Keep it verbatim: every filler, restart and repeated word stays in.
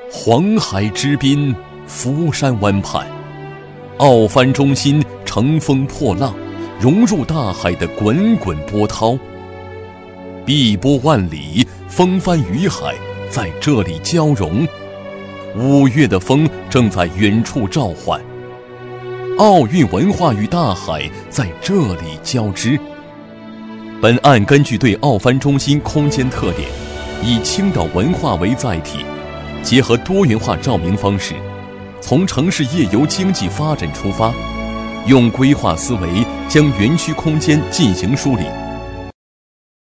黄海之滨，福山湾畔，奥帆中心乘风破浪，融入大海的滚滚波涛。碧波万里，风帆与海在这里交融。五月的风正在远处召唤。奥运文化与大海在这里交织。本案根据对奥帆中心空间特点，以青岛文化为载体，结合多元化照明方式，从城市夜游经济发展出发，用规划思维将园区空间进行梳理。